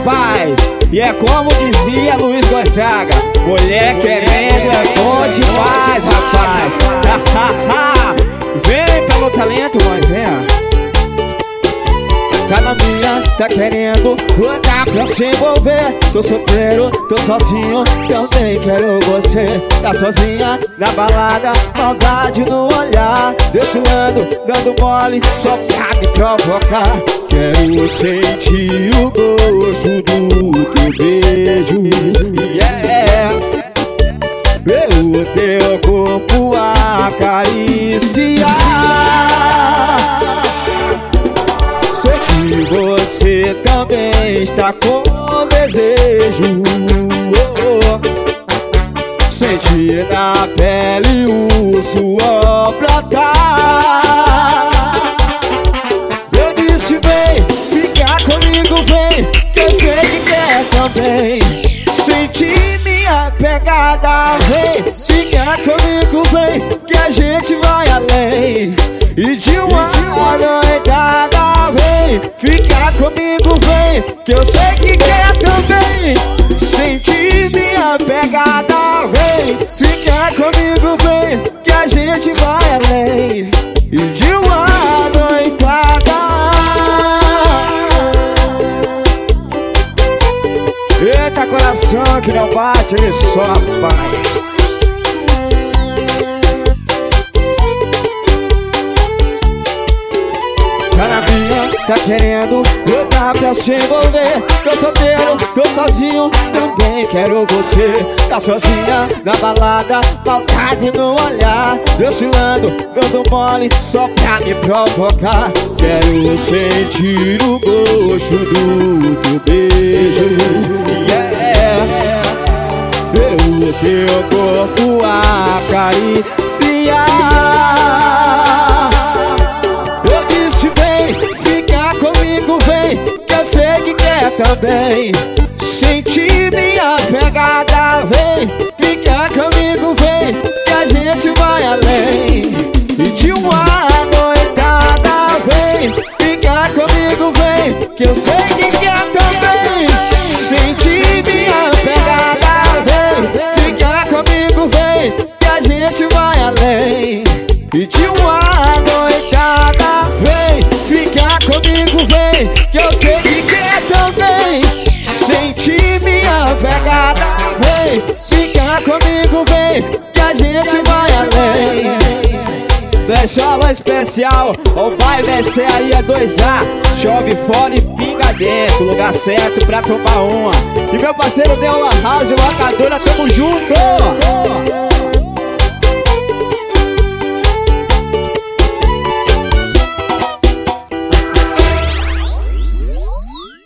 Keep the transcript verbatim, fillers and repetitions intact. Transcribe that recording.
rapaz. E é como dizia Luiz Gonzaga: mulher querendo é bom demais, rapaz. Vem pelo talento, mãe, vem. Cada minha tá querendo rodar pra se envolver. Tô solteiro, tô sozinho, também quero você. Tá sozinha na balada, maldade no olhar, desfilando, dando mole só pra me provocar. Quero sentir o gosto do teu beijo, yeah. Pelo teu corpo acariciar. E você também está com desejo, oh, oh. Sentir na pele o suor brotar. Eu disse vem, ficar comigo vem, que eu sei que quer também. Sentir minha pegada vem, ficar comigo vem, que a gente vai além. E de uma noitada vem, ficar comigo vem, que eu sei que quer também. Sentir minha pegada vem, ficar comigo vem, que a gente vai além. E de uma noitada. Eita, coração que não bate, ele só vai. Cada minha tá querendo rodar pra se envolver. Tô solteiro, tô sozinho, também quero você. Tá sozinha na balada, maldade no olhar, desfilando, dando mole só pra me provocar. Quero sentir o gosto do teu beijo, yeah. Pelo teu corpo acariciar. Que eu sei que quer também. Sentir minha pegada vem, ficar comigo vem, que a gente vai além. E de uma noitada vem, ficar comigo vem, que eu sei que quer também. Sentir minha pegada vem, ficar comigo vem, que a gente vai além. E de uma noitada vem, ficar comigo vem, que eu sei que quer também. Sentir minha pegada vem, ficar comigo vem, que a gente vai além. Deixa especial, o baile vai ser aí é dois A. Chove fora e pinga dentro, lugar certo pra tomar uma. E meu parceiro Deola House, locadora, tamo junto.